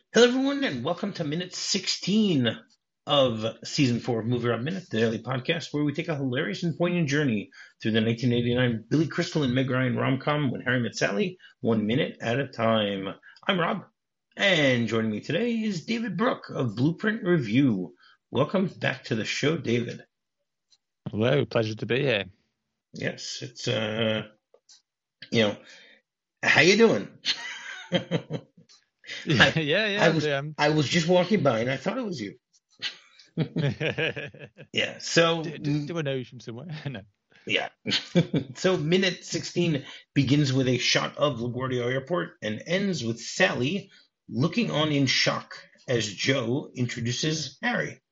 Hello, everyone, and welcome to minute 16 of season 4 of Movie Rob Minute, the daily podcast where we take a hilarious and poignant journey through the 1989 Billy Crystal and Meg Ryan rom-com When Harry Met Sally, 1 minute at a time. I'm Rob, and joining me today is David Brooke of Blueprint Review. Welcome back to the show, David. Hello, pleasure to be here. Yes, it's, how you doing? I was just walking by and I thought it was you. Yeah. So do I know you from somewhere? No. Yeah. So minute 16 begins with a shot of LaGuardia Airport and ends with Sally looking on in shock as Joe introduces Harry.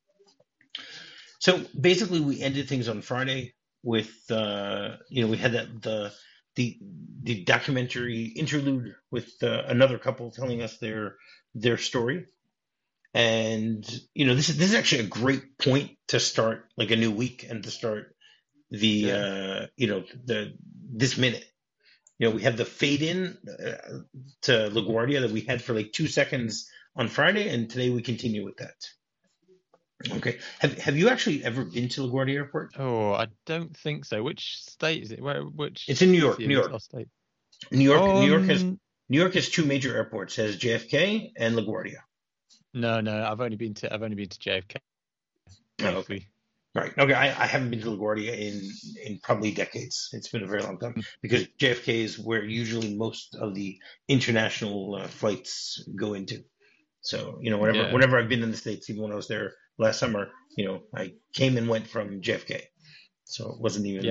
So basically, we ended things on Friday with we had the documentary interlude with another couple telling us their story. And this is actually a great point to start like a new week and to start the this minute. We have the fade in to LaGuardia that we had for like 2 seconds on Friday, and today we continue with that. Okay. Have you actually ever been to LaGuardia Airport? Oh, I don't think so. Which state is it? Which? It's in New York. New York. State? New York has two major airports. It has JFK and LaGuardia. No, I've only been to JFK. Oh, okay. Right. Okay. I haven't been to LaGuardia in probably decades. It's been a very long time because JFK is where usually most of the international flights go into. So, whenever I've been in the States, even when I was there last summer, I came and went from JFK. So it wasn't even.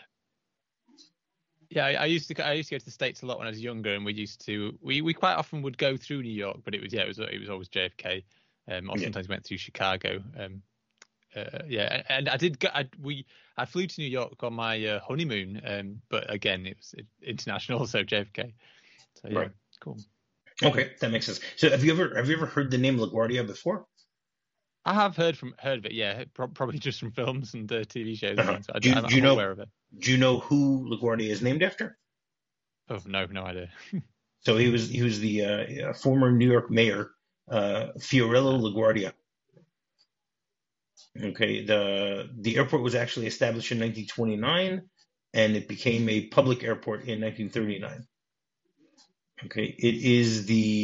I used to go to the States a lot when I was younger, and we quite often would go through New York, but it was always JFK. Or sometimes went through Chicago. And I flew to New York on my honeymoon, but again it was international, so JFK. So yeah, right. Cool. Okay, that makes sense. So have you ever heard the name LaGuardia before? I have heard of it. Yeah, probably just from films and TV shows. Uh-huh. So I'm aware of it. Do you know who LaGuardia is named after? Oh no idea. So he was the former New York mayor, Fiorello LaGuardia. Okay, the airport was actually established in 1929, and it became a public airport in 1939. Okay, it is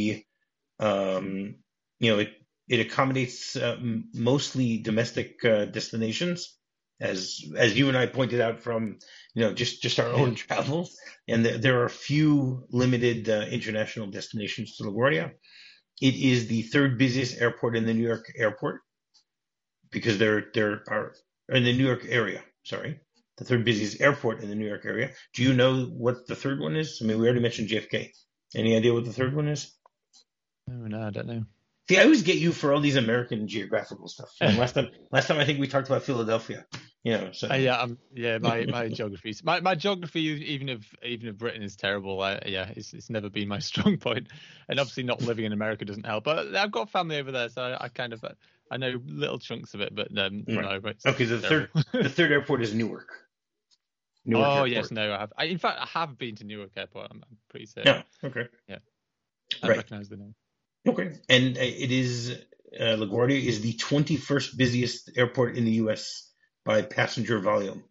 it accommodates mostly domestic destinations, as you and I pointed out from just our own travels, and there are a few limited international destinations to LaGuardia. It is the third busiest airport in the New York airport, because there are in the New York area. Sorry, the third busiest airport in the New York area. Do you know what the third one is? I mean, we already mentioned JFK. Any idea what the third one is? No, I don't know. See, I always get you for all these American geographical stuff. Last time I think we talked about Philadelphia. So. My geography. My geography, even of Britain, is terrible. It's never been my strong point, and obviously not living in America doesn't help. But I've got family over there, so I know little chunks of it. But right. No. Okay, the third airport is Newark. Newark Airport. Yes, no, I have. In fact, I have been to Newark Airport. I'm pretty certain. Yeah. Okay. Yeah. I recognize the name. Okay, and it is LaGuardia is the 21st busiest airport in the U.S. by passenger volume.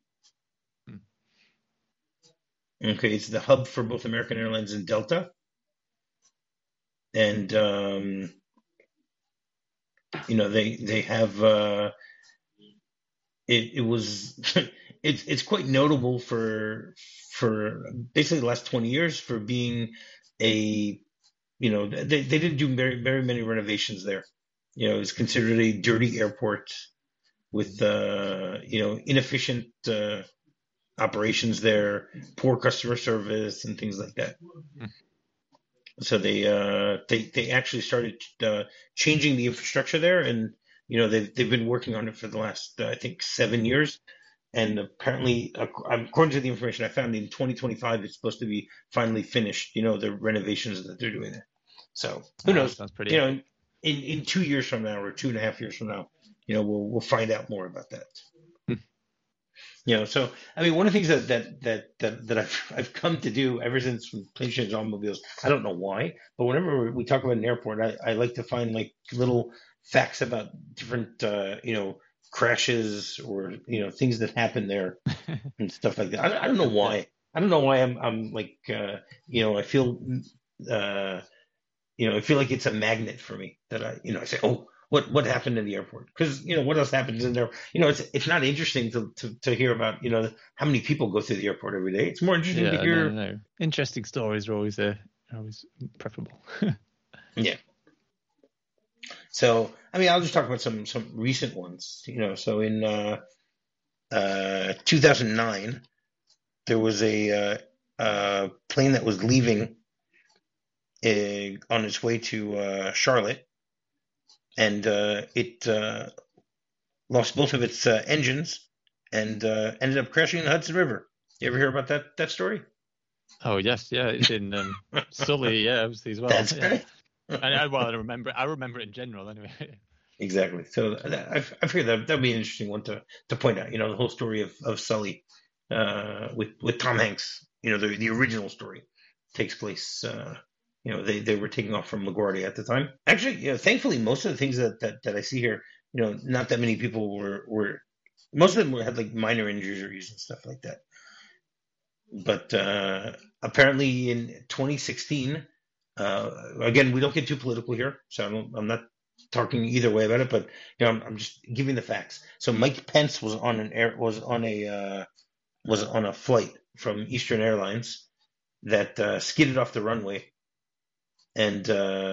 Okay, it's the hub for both American Airlines and Delta, and they have it was it's quite notable for basically the last 20 years for being a. They didn't do very, very many renovations there. It's considered a dirty airport with, inefficient operations there, poor customer service, and things like that. So they actually started changing the infrastructure there, and they've been working on it for the last I think 7 years. And apparently, according to the information I found, in 2025, it's supposed to be finally finished. The renovations that they're doing there. So who knows? Sounds pretty. In 2 years from now or 2.5 years from now, we'll find out more about that. So I mean, one of the things that I've come to do ever since Planes, Trains, Automobiles, I don't know why, but whenever we talk about an airport, I like to find like little facts about different crashes or things that happen there and stuff like that. I don't know Yeah. why. I don't know why I'm like I feel uh I feel like it's a magnet for me that I say, oh, what happened in the airport? Because what else happens in there? It's not interesting to hear about how many people go through the airport every day. It's more interesting to Yeah, no, hear. no. Interesting stories are always preferable. Yeah. So I mean, I'll just talk about some recent ones. So in 2009, there was a plane that was leaving on its way to Charlotte, and it lost both of its engines and ended up crashing in the Hudson River. You ever hear about that story? Oh yes, yeah, it's in Sully, yeah, obviously as well. That's Yeah, right. and well, I remember it in general anyway. Exactly. So I figured that'd be an interesting one to point out. The whole story of Sully with Tom Hanks. The original story takes place. They were taking off from LaGuardia at the time. Actually, thankfully, most of the things that I see here, not that many people were most of them had like minor injuries and stuff like that. But apparently in 2016, again, we don't get too political here, so I'm not talking either way about it, but I'm just giving the facts. So Mike Pence was on a flight from Eastern Airlines that skidded off the runway, and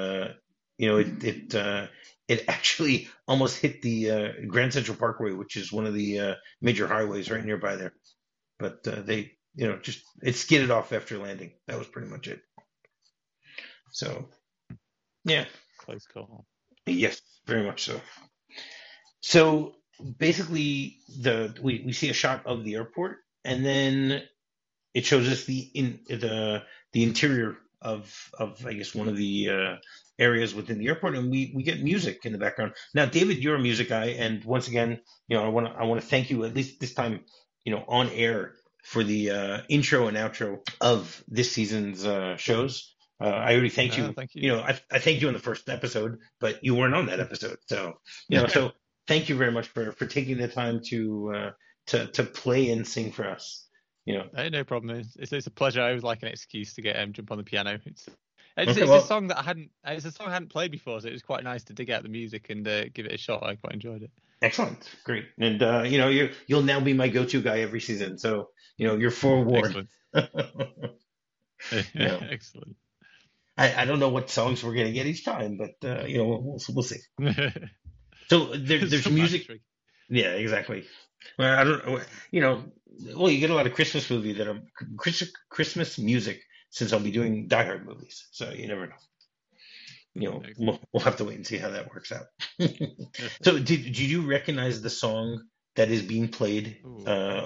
it actually almost hit the Grand Central Parkway, which is one of the major highways right nearby there. But they just it skidded off after landing. That was pretty much it. So yeah, Close call. yes, very much so. So basically, we see a shot of the airport, and then it shows us the interior of I guess one of the areas within the airport, and we get music in the background. Now, David, you're a music guy, and once again, I want to thank you at least this time, on air for the intro and outro of this season's shows. I already thanked No, you. thank you. I thanked you in the first episode, but you weren't on that episode, so so thank you very much for taking the time to play and sing for us. Hey, no problem. It's a pleasure. I always like an excuse to get jump on the piano. It's Okay, a well, song that it's a song I hadn't played before, so it was quite nice to dig out the music and give it a shot. I quite enjoyed it. excellent, great, and you'll now be my go-to guy every season. So you're forewarned. Excellent. Yeah, Excellent. I don't know what songs we're gonna get each time, but we'll see. So there's Some music. trick. Yeah, exactly. Well, I don't. Well, you get a lot of Christmas movie that are Christmas music since I'll be doing Die Hard movies. So you never know. We'll have to wait and see how that works out. So did you recognize the song that is being played Ooh.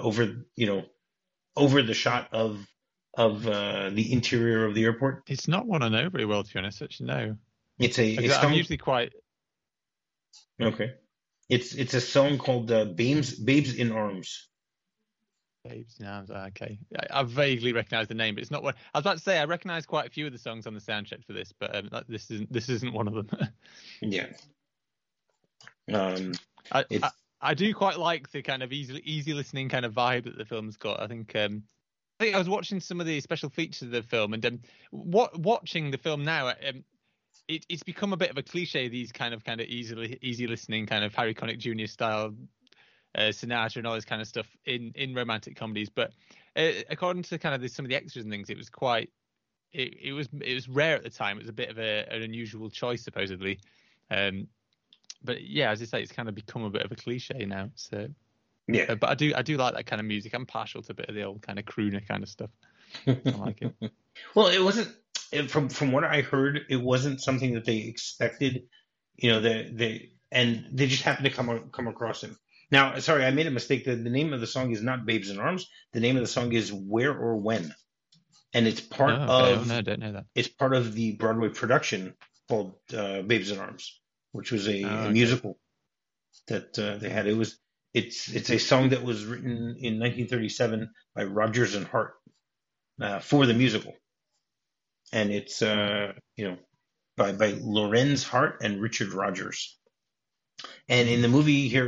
over the shot of the interior of the airport? It's not one I know very well, to be honest. Actually, no. It's I'm song. usually quite. Okay. It's a song called Babes in Arms. Babes in Arms. Okay, I vaguely recognise the name, but it's not what I was about to say. I recognise quite a few of the songs on the soundtrack for this, but this isn't one of them. Yeah. I do quite like the kind of easy listening kind of vibe that the film's got. I think I was watching some of the special features of the film, and watching the film now, it's become a bit of a cliche. These kind of easy listening kind of Harry Connick Jr. style Sinatra and all this kind of stuff in romantic comedies. But according to kind of some of the extras and things, it was quite it was rare at the time. It was a bit of an unusual choice, supposedly. But yeah, as I say, it's kind of become a bit of a cliche now. So yeah, but I do like that kind of music. I'm partial to a bit of the old kind of crooner kind of stuff. I like it. Well, it wasn't from what I heard. It wasn't something that they expected. They just happened to come across him. Now, sorry, I made a mistake. The name of the song is not "Babes in Arms." The name of the song is "Where or When," and it's part of. No, I don't know that. It's part of the Broadway production called "Babes in Arms," which was a musical that they had. It's a song that was written in 1937 by Rodgers and Hart for the musical, and it's by Lorenz Hart and Richard Rodgers. And in the movie here,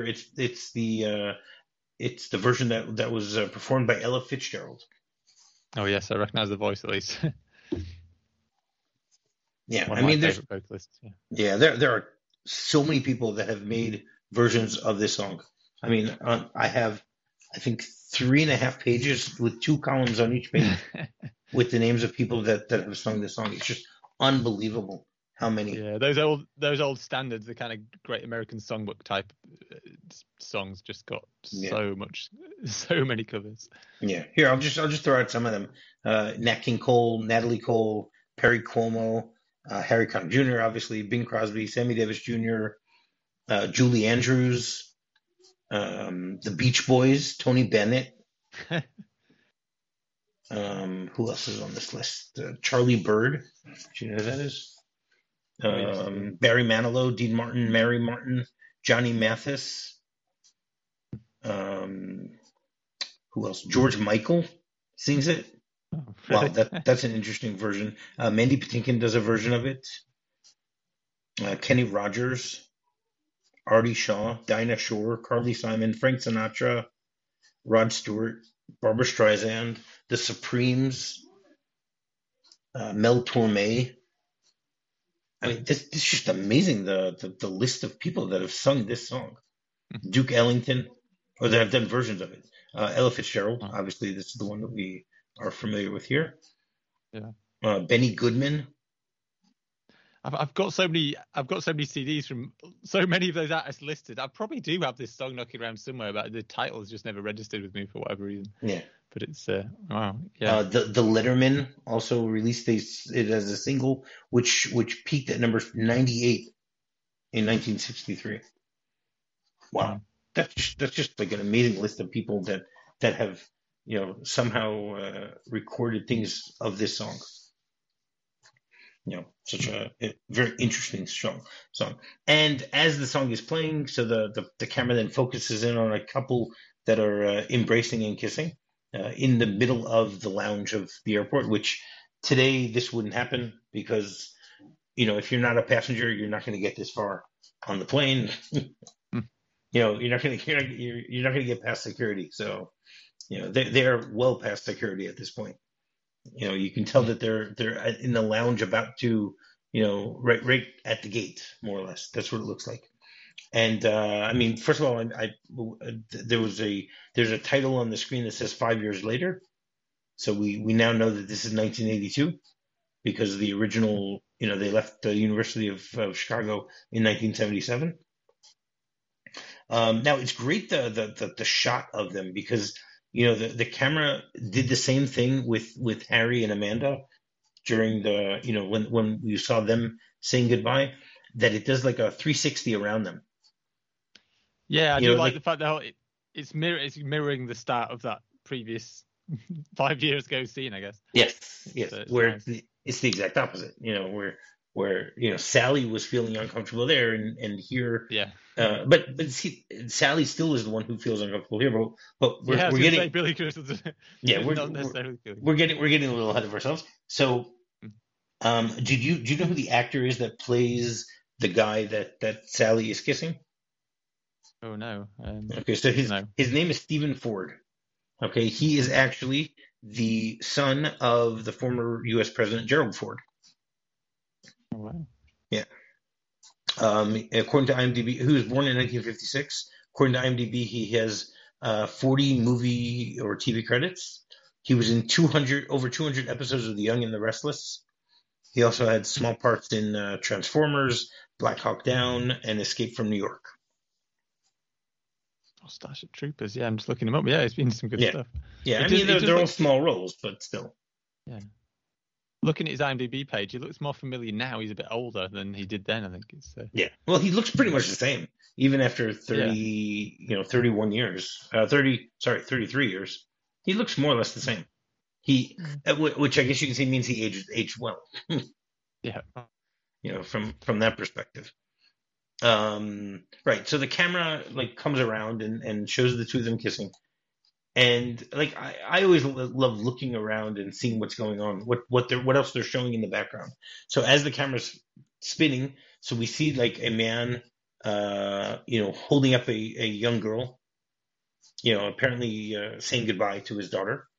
it's the version that was performed by Ella Fitzgerald. Oh yes, I recognize the voice at least. Yeah, One of my favorite vocalists. Yeah, there are so many people that have made versions of this song. I mean, I have, I think, 3.5 pages with 2 columns on each page with the names of people that have sung this song. It's just unbelievable how many. Yeah, those old standards, the kind of Great American Songbook type songs, just got so many covers. Yeah, here I'll just throw out some of them: Nat King Cole, Natalie Cole, Perry Como, Harry Connick Jr., obviously, Bing Crosby, Sammy Davis Jr., Julie Andrews, the Beach Boys, Tony Bennett. Who else is on this list? Charlie Bird. Do you know who that is? Barry Manilow, Dean Martin, Mary Martin, Johnny Mathis. Who else? George Michael sings it. Oh, really? Wow, that's an interesting version. Mandy Patinkin does a version of it. Kenny Rogers, Artie Shaw, Dinah Shore, Carly Simon, Frank Sinatra, Rod Stewart, Barbra Streisand, The Supremes, Mel Torme. I mean, this is just amazing, the list of people that have sung this song. Duke Ellington, or that have done versions of it. Ella Fitzgerald, obviously, this is the one that we are familiar with here. Yeah. Benny Goodman. I've got so many CDs from so many of those artists listed. I probably do have this song knocking around somewhere, but the title's just never registered with me for whatever reason. Yeah. But it's wow. Yeah. The Lettermen also released it as a single, which peaked at number 98 in 1963. Wow, that's just like an amazing list of people that have somehow recorded things of this song. Such a very interesting song. And as the song is playing, so the camera then focuses in on a couple that are embracing and kissing in the middle of the lounge of the airport, which today this wouldn't happen because, if you're not a passenger, you're not going to get this far on the plane. You're not going to get past security. So, they're well past security at this point. You can tell that they're in the lounge about to, right at the gate, more or less. That's what it looks like. And I mean, first of all, there's a title on the screen that says 5 years later. So we now know that this is 1982 because the original, they left the University of Chicago in 1977. Now it's great the shot of them because the camera did the same thing with Harry and Amanda during the when you saw them saying goodbye, that it does like a 360 around them. Yeah, I do like the fact that it's mirroring the start of that previous 5 years ago scene, I guess. Yes, So where nice. it's the exact opposite. Where Sally was feeling uncomfortable there, and here, but see, Sally still is the one who feels uncomfortable here. But we're getting Billy Crystal. we're getting a little ahead of ourselves. So, do you know who the actor is that plays the guy that Sally is kissing? Oh no. Okay, so his name is Stephen Ford. Okay, he is actually the son of the former U.S. President Gerald Ford. Oh, wow. Yeah. According to IMDb, who was born in 1956, according to IMDb, he has 40 movie or TV credits. He was in over 200 episodes of The Young and the Restless. He also had small parts in Transformers, Black Hawk Down, and Escape from New York. Oh, Starship Troopers. Yeah, I'm just looking him up. Yeah, it's been some good stuff. Yeah, I mean, they're all small roles, but still. Yeah. Looking at his IMDb page, he looks more familiar now. He's a bit older than he did then, I think. Yeah. Well, he looks pretty much the same, even after 31 years. 33 years. He looks more or less the same. Which I guess you can say means he aged well. Yeah. From that perspective. Right. So the camera like comes around and shows the two of them kissing. And like I always love looking around and seeing what's going on, what else they're showing in the background. So as the camera's spinning, so we see like a man, holding up a young girl, apparently saying goodbye to his daughter,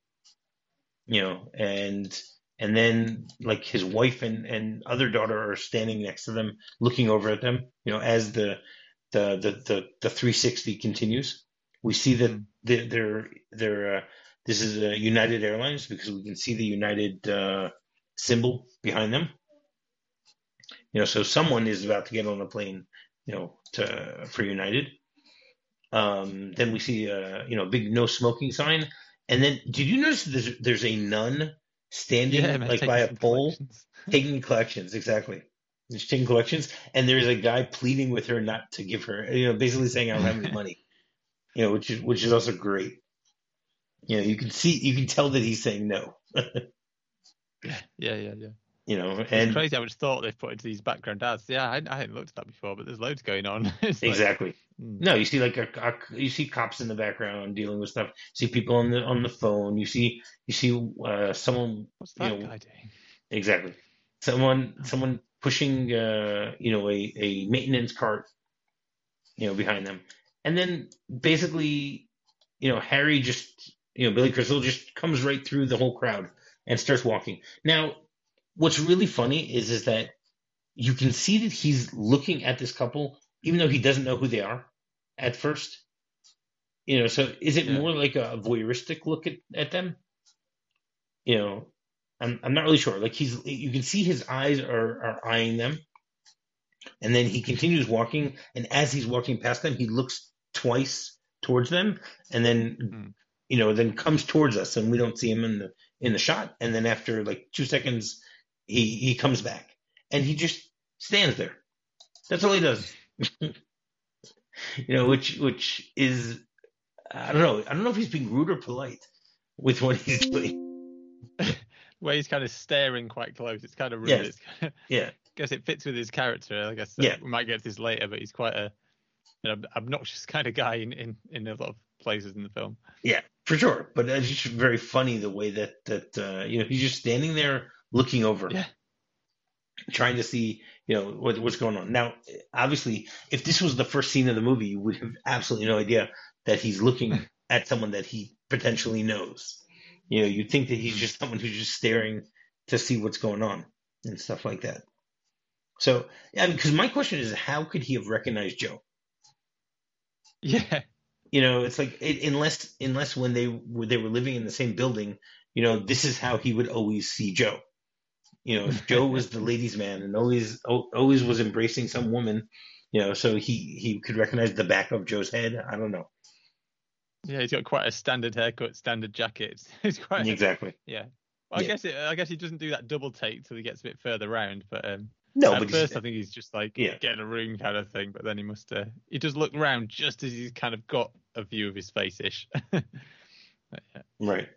and then like his wife and other daughter are standing next to them, looking over at them, as the 360 continues. We see that Mm. they're this is United Airlines because we can see the United symbol behind them. So someone is about to get on a plane, for United. Then we see a big no smoking sign, and then did you notice there's a nun Yeah, standing man, like by taking a some pole collections. taking collections exactly. She's taking collections, and there's a guy pleading with her not to give her, basically saying I don't have any money, which is also great. You can tell that he's saying no. Yeah, yeah, yeah, yeah. It's And crazy how much thought they've put into these background ads. Yeah, I hadn't looked at that before, but there's loads going on. It's like, exactly. mm, No, you see like you see cops in the background dealing with stuff. You see people on the phone. You see someone, what's that guy doing? exactly. Someone pushing a maintenance cart, behind them. And then basically, Harry just, Billy Crystal just comes right through the whole crowd and starts walking. Now, what's really funny is that you can see that he's looking at this couple, even though he doesn't know who they are at first. So is it Yeah. more like a voyeuristic look at them? You know, I'm not really sure. Like you can see his eyes are eyeing them, and then he continues walking, and as he's walking past them, he looks twice towards them, and then Mm. then comes towards us, and we don't see him in the shot, and then after like 2 seconds, he comes back, and he just stands there. That's all he does. Which is I don't know. I don't know if he's being rude or polite with what he's doing. Where he's kind of staring quite close. It's kind of rude. Yes. It's kind of, Yeah. guess it fits with his character. I guess Yeah. we might get to this later, but he's quite a obnoxious kind of guy in a lot of places in the film. Yeah. For sure. But it's just very funny the way that he's just standing there looking over, Yeah. trying to see what's going on. Now, obviously, if this was the first scene of the movie, you would have absolutely no idea that he's looking at someone that he potentially knows. You'd think that he's Mm. just someone who's just staring to see what's going on and stuff like that. So, yeah, because my question is, how could he have recognized Joe? Yeah. It's like unless when they were living in the same building, this is how he would always see Joe. If Joe was the ladies' man and always was embracing some woman, so he could recognize the back of Joe's head. I don't know. Yeah, he's got quite a standard haircut, standard jacket. It's quite Exactly. yeah. Well, Yeah. I guess he doesn't do that double take till he gets a bit further round. But No, at but first, I think he's just like yeah. getting a room kind of thing. But then he does look round just as he's kind of got a view of his face ish. Yeah. Right.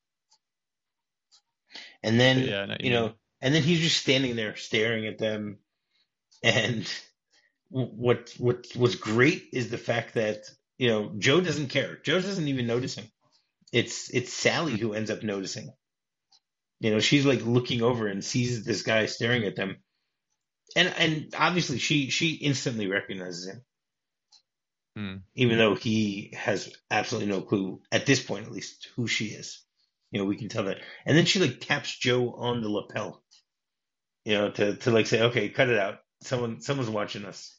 And then But yeah, I know what you mean. and then he's just standing there staring at them. And what was great is the fact that Joe doesn't care. Joe doesn't even notice him. It's Sally who ends up noticing. She's like looking over and sees this guy staring at them, and obviously she instantly recognizes him, Hmm. even though he has absolutely no clue at this point, at least, who she is. We can tell that. And then she like taps Joe on the lapel, to like say, okay, cut it out. Someone's watching us.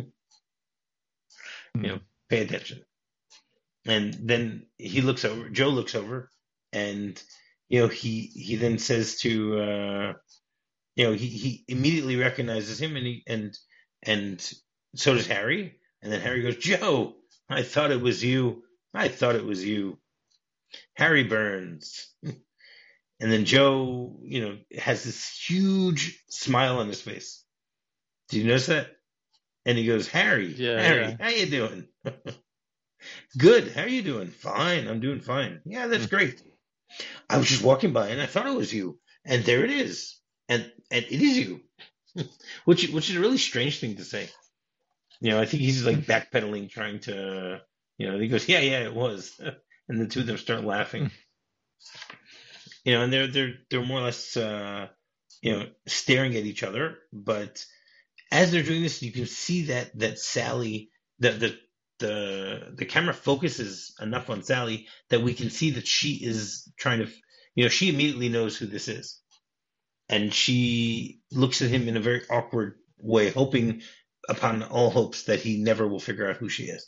Hmm. Pay attention. And then Joe looks over, and he then says to he immediately recognizes him, and so does Harry. And then Harry goes, Joe, I thought it was you. I thought it was you. Harry Burns. And then Joe, has this huge smile on his face. Do you notice that? And he goes, Harry, Yeah. how you doing? Good. How are you doing? Fine. I'm doing fine. Yeah, that's great. I was just walking by and I thought it was you. And there it is. And it is you. Which is a really strange thing to say. I think he's like backpedaling, trying to, he goes, yeah, yeah, it was, and the two of them start laughing. And they're more or less, staring at each other. But as they're doing this, you can see that Sally, the camera focuses enough on Sally that we can see that she is trying to, she immediately knows who this is, and she looks at him in a very awkward way, hoping upon all hopes that he never will figure out who she is.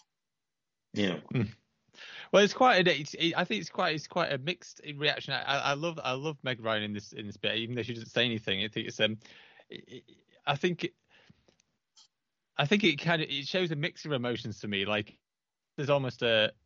Well, it's quite. I think it's quite a mixed reaction. I love Meg Ryan in this bit, even though she doesn't say anything. I think it's I think it shows a mix of emotions to me. Like there's almost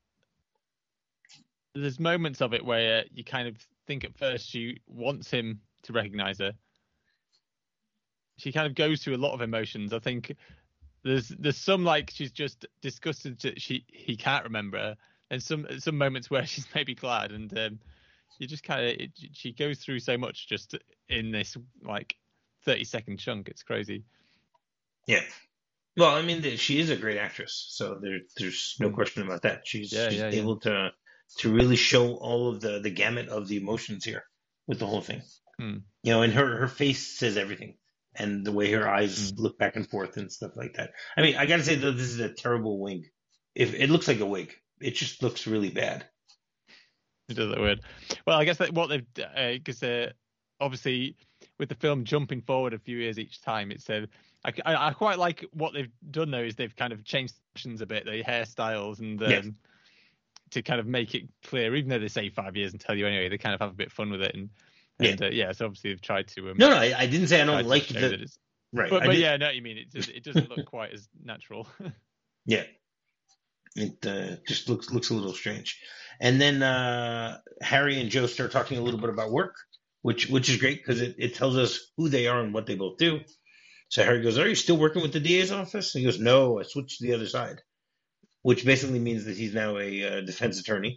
there's moments of it where you kind of think at first she wants him to recognize her. She kind of goes through a lot of emotions. I think there's some like she's just disgusted that he can't remember her, and some moments where she's maybe glad, and you just kind of she goes through so much just in this like 30-second chunk. It's crazy. Yeah. Well, I mean, she is a great actress, so there's no question about that. She's able to really show all of the gamut of the emotions here with the whole thing. And her face says everything, and the way her eyes look back and forth and stuff like that. I mean, I gotta say though, this is a terrible wig. If it looks like a wig, it just looks really bad. It does look weird. Well, I guess that what they've because obviously with the film jumping forward a few years each time, it's I quite like what they've done though is they've kind of changed fashions a bit, the hairstyles, and to kind of make it clear, even though they say 5 years and tell you anyway, they kind of have a bit of fun with it, and so obviously they've tried to. No, I didn't say I don't like the. Right, but yeah, I know what you mean. It doesn't look quite as natural. Yeah, it just looks a little strange. And then Harry and Joe start talking a little bit about work, which is great because it tells us who they are and what they both do. So Harry goes, "Are you still working with the DA's office?" And he goes, "No, I switched to the other side," which basically means that he's now a defense attorney.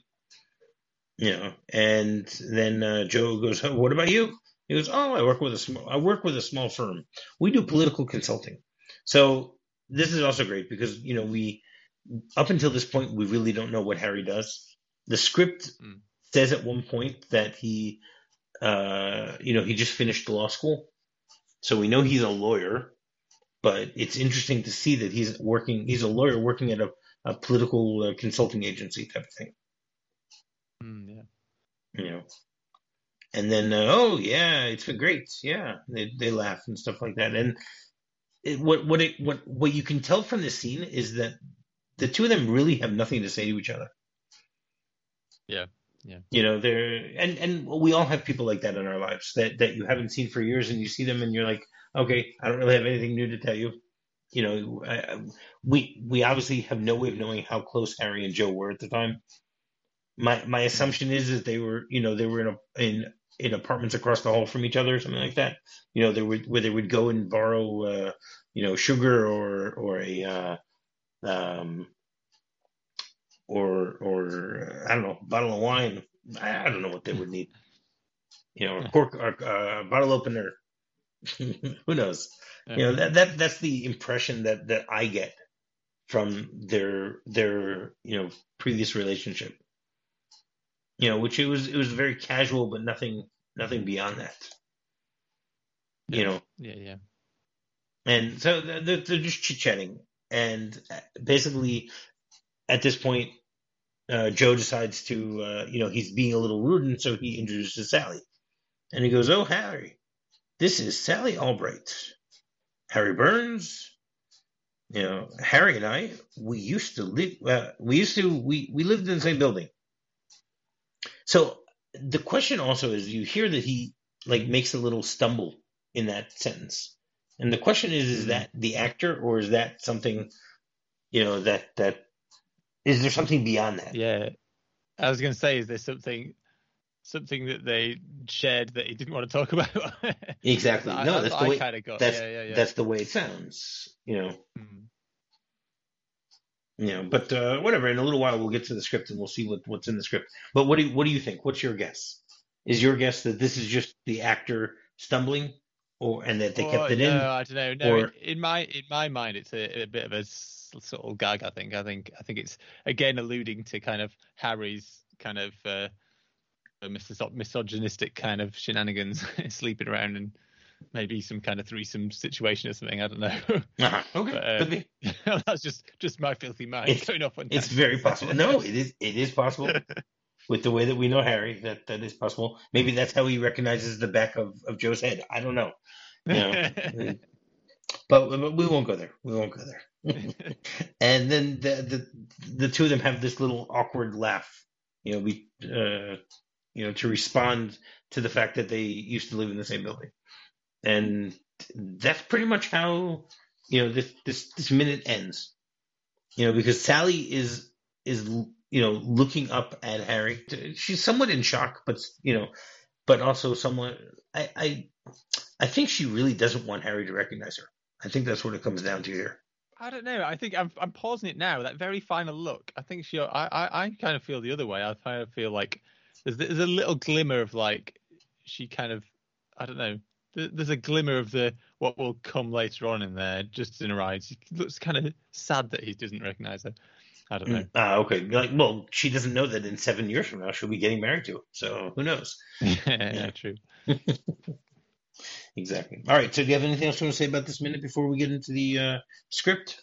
And then Joe goes, "Oh, what about you?" He goes, "Oh, I work with a small firm. We do political consulting." So this is also great because we up until this point we really don't know what Harry does. The script says at one point that he he just finished law school, so we know he's a lawyer. But it's interesting to see that he's a lawyer working at a political consulting agency type of thing. And then oh yeah, it's been great. Yeah, they laugh and stuff like that. And what you can tell from this scene is that the two of them really have nothing to say to each other. Yeah. They're and we all have people like that in our lives that you haven't seen for years, and you see them and you're like, okay, I don't really have anything new to tell you. We obviously have no way of knowing how close Harry and Joe were at the time. My assumption is that they were in apartments across the hall from each other, or something like that. Where they would go and borrow sugar or a or I don't know, bottle of wine. I don't know what they would need. A cork or a bottle opener. Who knows? That's the impression that I get from their previous relationship. Which it was very casual, but nothing beyond that. Yeah. And so they're just chit chatting, and basically at this point, Joe decides to he's being a little rude, and so he introduces Sally, and he goes, "Oh, Harry, this is Sally Albright, Harry Burns. Harry and I, we used to live. We lived in the same building." So the question also is, you hear that he makes a little stumble in that sentence, and the question is that the actor, or is that something, that is there something beyond that? Yeah, I was going to say, is there something that they shared that he didn't want to talk about? Exactly. No, that's the way. Kind of got. That's the way it sounds. But whatever. In a little while, we'll get to the script and we'll see what's in the script. But what do you think? What's your guess? Is your guess that this is just the actor stumbling, and that they kept Or it in, no, I don't know. No, or in my mind, it's a bit of a subtle gag. I think it's again alluding to kind of Harry's kind of misogynistic kind of shenanigans, sleeping around and maybe some kind of threesome situation or something. I don't know. okay, could But be. that's just my filthy mind It's going off on it's very tangents. possible. No, it is possible. With the way that we know Harry, that is possible. Maybe that's how he recognizes the back of Joe's head. I don't know. You know, but we won't go there. We won't go there. And then the two of them have this little awkward laugh. To respond to the fact that they used to live in the same building, and that's pretty much how this minute ends. Because Sally is looking up at Harry. She's somewhat in shock, but also somewhat. I think she really doesn't want Harry to recognize her. I think that's what it comes down to here. I don't know. I think I'm pausing it now. That very final look. I think I kind of feel the other way. I kind of feel like there's a little glimmer of like she kind of, I don't know. There's a glimmer of what will come later on in there, just in her eyes. She looks kind of sad that he doesn't recognize her. I don't know. Okay. Well, she doesn't know that in 7 years from now she'll be getting married to him. So who knows? Yeah, true. Exactly. All right. So do you have anything else you want to say about this minute before we get into the script?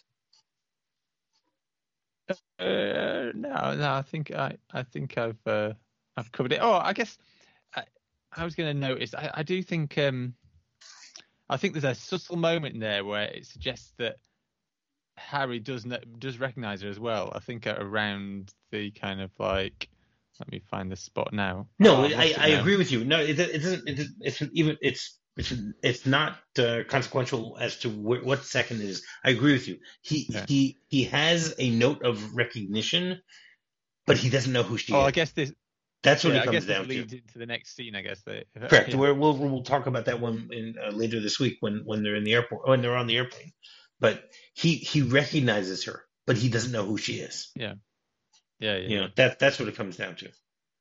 No. I think I've covered it. Oh, I guess I was going to notice. I do think I think there's a subtle moment in there where it suggests that Harry does recognize her as well. I think at around the kind of like, let me find the spot now. No, I agree with you. No, it doesn't. It's not consequential as to what second it is. I agree with you. He has a note of recognition, but he doesn't know who she is. I guess this. That's what Yeah, it I comes guess down this leads to. into the next scene. I guess Correct. Yeah. We'll talk about that one later this week when they're in the airport, when they're on the airplane. But he recognizes her, but he doesn't know who she is. Yeah. That's what it comes down to.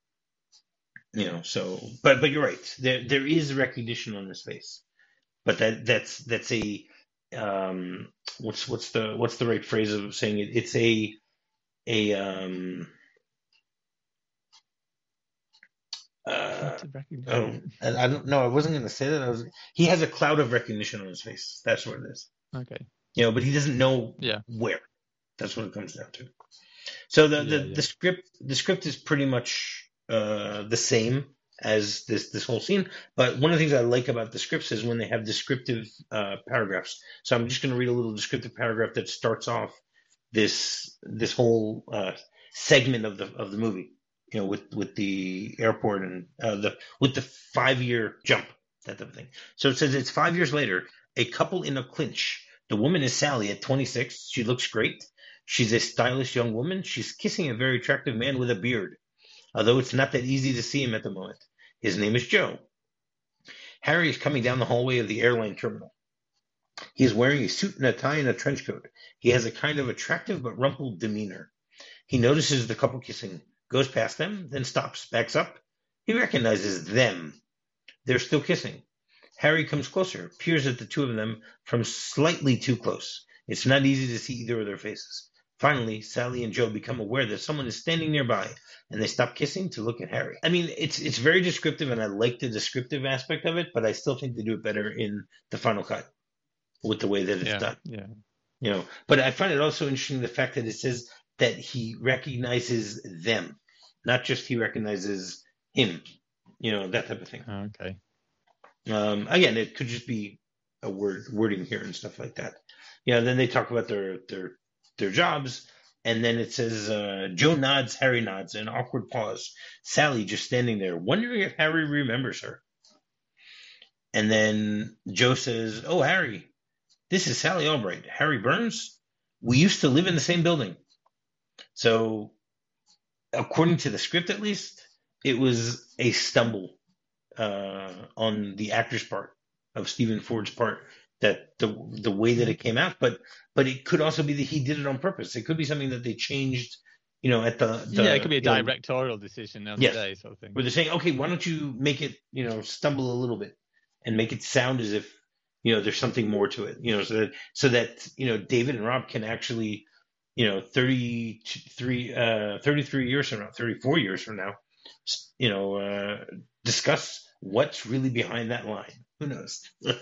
So but you're right. There is recognition on his face, but that's a what's the right phrase of saying it? It's a I don't know. I wasn't going to say that. He has a cloud of recognition on his face. That's what it is. Okay. But he doesn't know where. That's what it comes down to. So the script is pretty much the same as this whole scene. But one of the things I like about the scripts is when they have descriptive paragraphs. So I'm just going to read a little descriptive paragraph that starts off this whole segment of the movie. With the airport and with the 5-year jump, that type of thing. So it says it's 5 years later, a couple in a clinch. The woman is Sally at 26. She looks great. She's a stylish young woman. She's kissing a very attractive man with a beard, although it's not that easy to see him at the moment. His name is Joe. Harry is coming down the hallway of the airline terminal. He is wearing a suit and a tie and a trench coat. He has a kind of attractive but rumpled demeanor. He notices the couple kissing, goes past them, then stops, backs up. He recognizes them. They're still kissing. Harry comes closer, peers at the two of them from slightly too close. It's not easy to see either of their faces. Finally, Sally and Joe become aware that someone is standing nearby, and they stop kissing to look at Harry. I mean, it's very descriptive, and I like the descriptive aspect of it, but I still think they do it better in the final cut with the way that it's done. Yeah. But I find it also interesting the fact that it says that he recognizes them, not just he recognizes him. That type of thing. Okay. Again, it could just be a wording here and stuff like that. Then they talk about their jobs, and then it says Joe nods, Harry nods, an awkward pause. Sally just standing there, wondering if Harry remembers her. And then Joe says, "Oh, Harry, this is Sally Albright. Harry Burns? We used to live in the same building." So, according to the script at least, it was a stumble on the actor's part, of Stephen Ford's part, that the way that it came out, but it could also be that he did it on purpose. It could be something that they changed, at the it could be a directorial decision on the day, sort of thing. Where they're saying, okay, why don't you make it, stumble a little bit and make it sound as if there's something more to it, so that David and Rob can actually, 33 years from now, 34 years from now, discuss what's really behind that line. Who knows?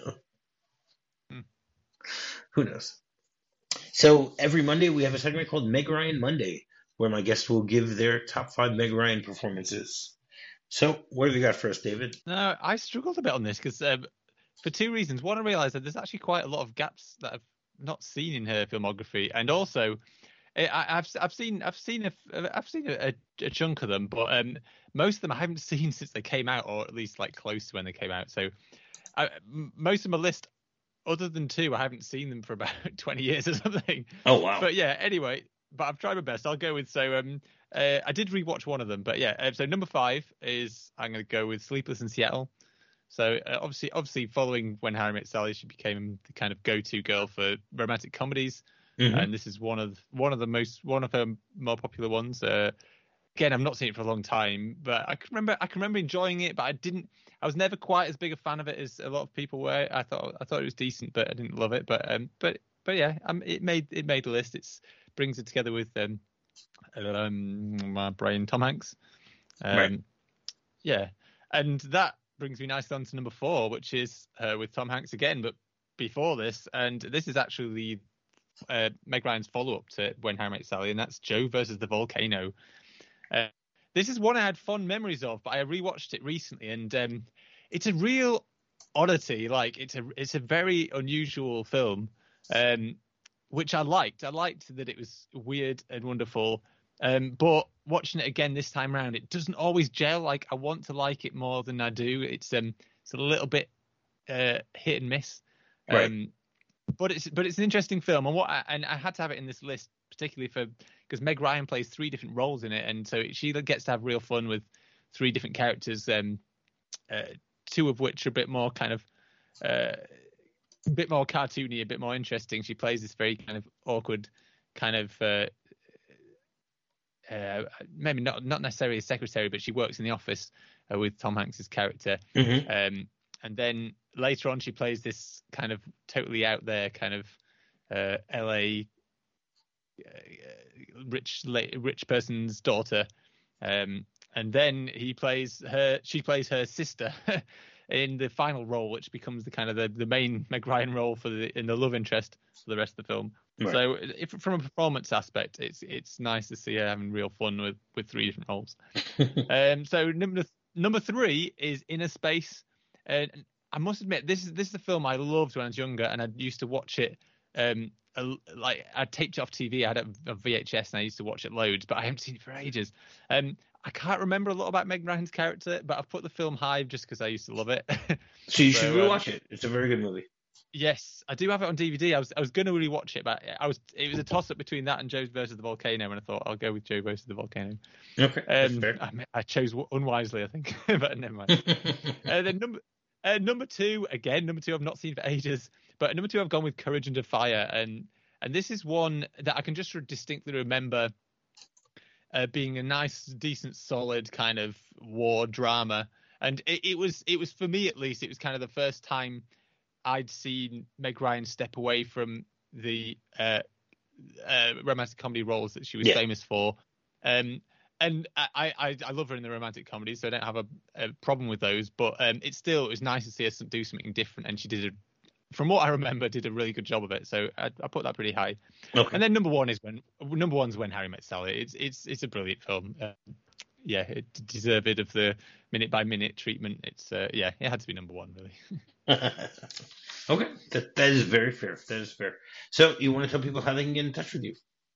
Who knows? So every Monday we have a segment called Meg Ryan Monday, where my guests will give their top 5 Meg Ryan performances. So what have you got for us, David? No, I struggled a bit on this because for two reasons. One, I realised that there's actually quite a lot of gaps that I've not seen in her filmography, and also I've seen a chunk of them, but most of them I haven't seen since they came out, or at least like close to when they came out. So most of my list, other than 2, I haven't seen them for about 20 years or something. Oh wow! But yeah, anyway, but I've tried my best. I'll go with I did rewatch one of them, but yeah. So number 5 is I'm going to go with Sleepless in Seattle. So obviously, following When Harry Met Sally, she became the kind of go-to girl for romantic comedies, and this is one of her more popular ones. Again, I've not seen it for a long time, but I can remember enjoying it, but I was never quite as big a fan of it as a lot of people were. I thought it was decent, but I didn't love it. But yeah, it made the list. It brings it together with my brain, Tom Hanks. Right. Yeah, and that brings me nicely on to number 4, which is with Tom Hanks again, but before this, and this is actually Meg Ryan's follow-up to When Harry Met Sally, and that's Joe versus the Volcano. This is one I had fond memories of, but I rewatched it recently, and it's a real oddity. Like it's a very unusual film, which I liked. I liked that it was weird and wonderful. But watching it again this time around, it doesn't always gel. Like I want to like it more than I do. It's a little bit hit and miss. Right. But it's an interesting film, and I had to have it in this list particularly because Meg Ryan plays 3 different roles in it, and so she gets to have real fun with 3 different characters. 2 of which are a bit more kind of a bit more cartoony, a bit more interesting. She plays this very kind of awkward kind of maybe not necessarily a secretary, but she works in the office with Tom Hanks's character. Mm-hmm. And then later on, she plays this kind of totally out there kind of LA rich person's daughter. And then she plays her sister in the final role, which becomes the kind of the main Meg Ryan role in the love interest for the rest of the film. Right. So from a performance aspect, it's nice to see her having real fun with 3 different roles. So number 3 is Inner Space. And I must admit, this is a film I loved when I was younger, and I used to watch it. Like I taped it off TV. I had a VHS, and I used to watch it loads, but I haven't seen it for ages. I can't remember a lot about Meg Ryan's character, but I've put the film high just because I used to love it. So you should rewatch it. It's a very good movie. Yes, I do have it on DVD. I was going to rewatch it, but it was a toss up between that and Joe versus the Volcano, and I thought I'll go with Joe versus the Volcano. Okay. I chose unwisely, I think, but never mind. Then number 2 again. Number 2 I've not seen for ages, but number 2 I've gone with Courage Under Fire, and this is one that I can just sort of distinctly remember being a nice, decent, solid kind of war drama, and it was for me at least. It was kind of the first time I'd seen Meg Ryan step away from the romantic comedy roles that she was famous for. And I love her in the romantic comedy, so I don't have a problem with those. But it was nice to see her do something different, and she from what I remember, did a really good job of it. So I put that pretty high. Okay. And then number 1's When Harry Met Sally. It's a brilliant film. It deserved it of the minute by minute treatment. It had to be number 1 really. Okay, that is very fair. That is fair. So you want to tell people how they can get in touch with you?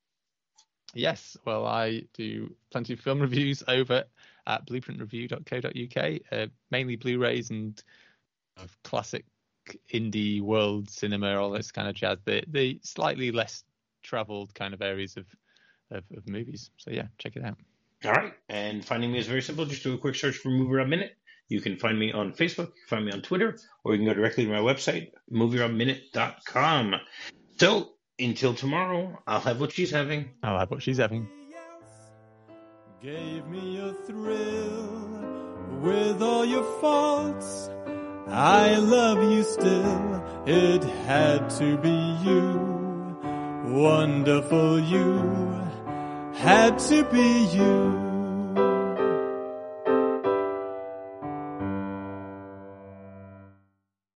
Yes, well, I do plenty of film reviews over at blueprintreview.co.uk, mainly Blu-rays and classic indie world cinema, all this kind of jazz. The slightly less travelled kind of areas of movies. So yeah, check it out. All right, and finding me is very simple. Just do a quick search for Movie Rob Minute. You can find me on Facebook, you can find me on Twitter, or you can go directly to my website, movierobminute.com. So, until tomorrow, I'll have what she's having. I'll have what she's having. Gave me a thrill with all your faults I love you still, it had to be you. Wonderful you, had to be you.